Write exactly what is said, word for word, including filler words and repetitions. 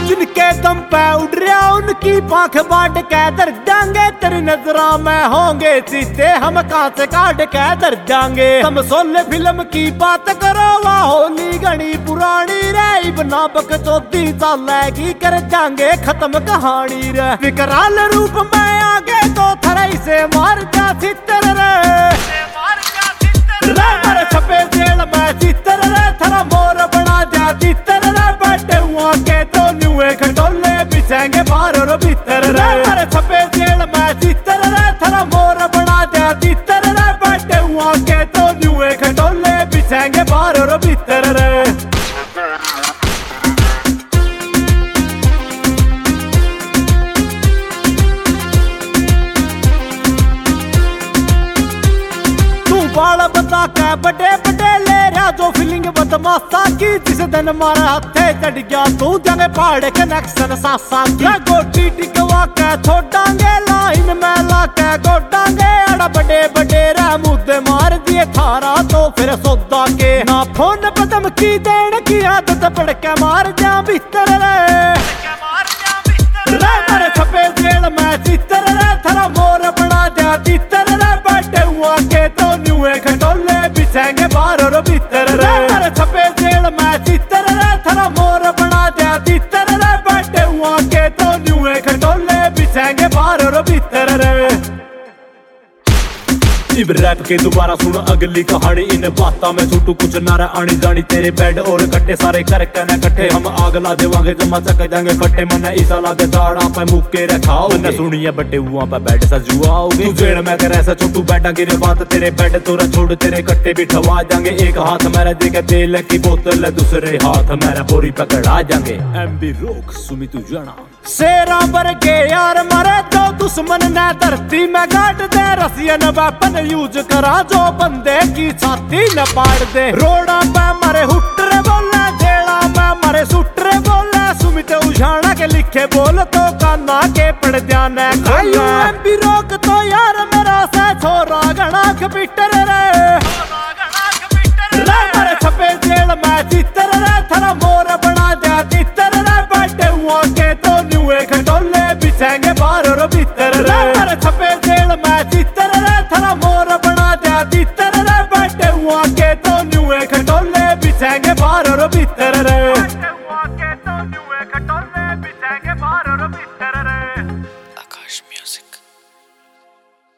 जिनके दम पे उड़ रहा उनकी पाख बाट के दर जाएंगे, तेरी नजरा में होंगे सीते हम कहां से काट के दर जाएंगे। तुम सोले फिल्म की बात करो वाह होली घनी पुरानी रे, बना बक चौथी साल की कर जाएंगे खत्म कहानी रे। विकराल रूप में आगे तो थराई से मार जा चित्र रे, रे मारे छपे जेल में चित्र रे, थरा मोर बना जा चित्र रे। बैठे हुआ के तो न्यूए खटोले बिछेंगे बाहर और भीतर रे, मारे छपे जेल में चित्र रे, थरा मोर बना जा चित्र रे। बैठे हुआ के तो न्यूए खटोले बिछेंगे बाहर और भीतर रे। बाल बता के बड़े बड़े ले रहा जो फीलिंग बदमाशा की, जिस दिन मारे हाथे चढ़ गया तू जाने पहाड़ कनेक्शन सासा की। गोटी टिकवा के छोड़ांगे लाइन में ला के गोडांगे, अड़ा बड़े बड़े रे मुद्दे मार दिए थारा तो फिर सौदा के। ना फोन पे धमकी देने की आदत पड़ के मार जा भीतर रे, रे मारे छपे जेल में चित्र रे, थरा मोर बना जा चित्र रे। बैठे हुआ के तो न्यूए खटोले बिछेंगे बाहर और भीतर रे, मारे छपे जेल में चित्र रे, थरा मोर बना जा चित्र रे। बैठे हुआ के तो न्यूए खटोले बिछेंगे बाहर और भीतर रे। इब रैप के दोबारा सुन अगली कहानी, इन बातों में छूटू कुछ नारा आनी जानी। तेरे बेड और कट्टे सारे करके न कट्टे, हम आग ला देवांगे जमा चक जाएंगे फटे। मैंने ईसा ला दे दाड़ा पे मुक्के रखाओ, मैंने सुनिए बटे हुआ पे बेड सजुआओगे। तू जेड़ में कर ऐसा छोटू बैठा गिरे बात, तेरे बेड तोरा छोड़ तेरे कट्टे भी ठवा जाएंगे। एक हाथ मेरा देके तेल की बोतल, दूसरे हाथ मेरा बोरी पकड़ा जाएंगे। एमबी रोक सुमी तू जाना शेरा बर के यार मरे तो दुश्मन ने धरती में गाड़ दे। रसियन वेपन यूज करा जो बंदे की छाती न पाड़ दे। रोड़ा पे मरे हुट्रे बोले, जेड़ा पे मरे सुट्रे बोले। सुमित उजाना के लिखे बोल तो काना के पड़ जाने। एमबी रोक